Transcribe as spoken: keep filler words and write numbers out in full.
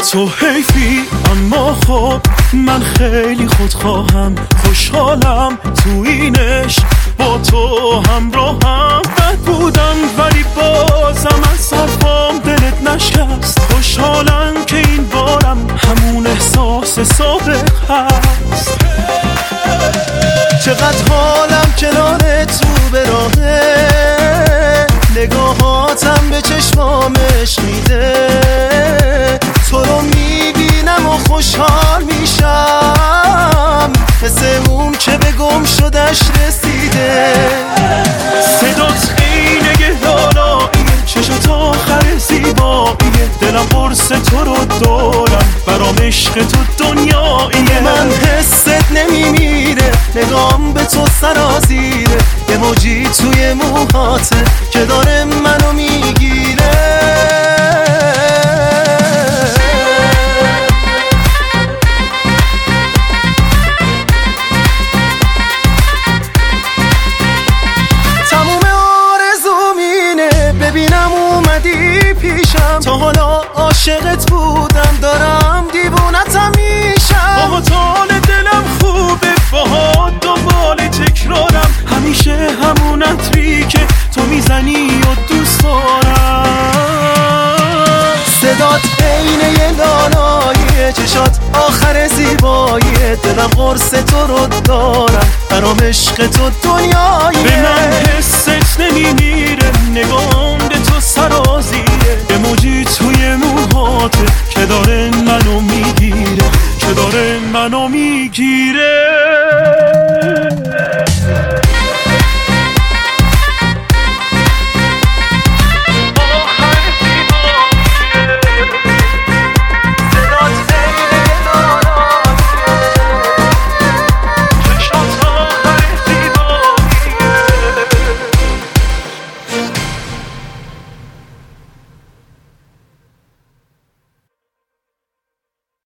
تو حیفی اما خب من خیلی خودخواهم، خوشحالم تو اینش با تو همراهم. بد بودم ولی بازم از حرفام دلت نشکست، خوشحالم که این بارم همون احساس سابق هست. چقدر حالم کنار تو به راهه، نگاهاتم به چشمامش میده، تو رو میبینم و خوشحال میشم، مثل اون که به گم شدش رسیده. صدات عینه لالاییه، چشات آخر زیباییه، دلم قرص تو رو دارم، برام عشق تو دنیاییه. من حست نمیمیره، نگام به تو سرازیره، یه موجی توی موهاته که داره منو میگیره. تموم آرزوم اینه ببینم اومدی پیشم، تا حالا عاشقت بودم دارم دیوونتم میشم. با حال دلم خوبه باهات دنبال تکرارم، همیشه همون عطری که تو میزنی و دوست دارم. صدات عینه لالاییه، چشات آخر زیباییه، دلم قرص تو رو دارم، برام عشق تو دنیاییه. به من حست نمیمیره، نگام به تو سرازیره، یه موجی توی موهاته که داره منو میگیره، که داره منو میگیره.